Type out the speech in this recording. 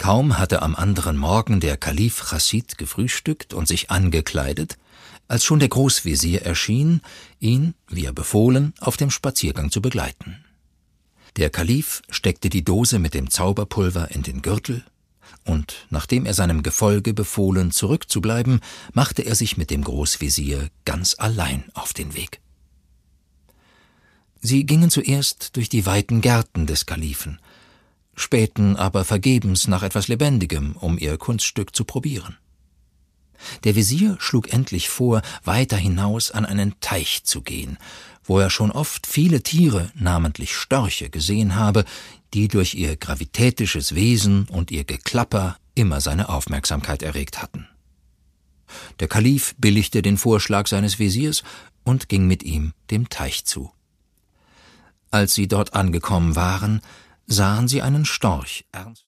Kaum hatte am anderen Morgen der Kalif Chasid gefrühstückt und sich angekleidet, als schon der Großvezier erschien, ihn, wie er befohlen, auf dem Spaziergang zu begleiten. Der Kalif steckte die Dose mit dem Zauberpulver in den Gürtel, und nachdem er seinem Gefolge befohlen, zurückzubleiben, machte er sich mit dem Großvezier ganz allein auf den Weg. Sie gingen zuerst durch die weiten Gärten des Kalifen, spähten aber vergebens nach etwas Lebendigem, um ihr Kunststück zu probieren. Der Vezier schlug endlich vor, weiter hinaus an einen Teich zu gehen, wo er schon oft viele Tiere, namentlich Störche, gesehen habe, die durch ihr gravitätisches Wesen und ihr Geklapper immer seine Aufmerksamkeit erregt hatten. Der Kalif billigte den Vorschlag seines Veziers und ging mit ihm dem Teich zu. Als sie dort angekommen waren, sahen sie einen Storch ernst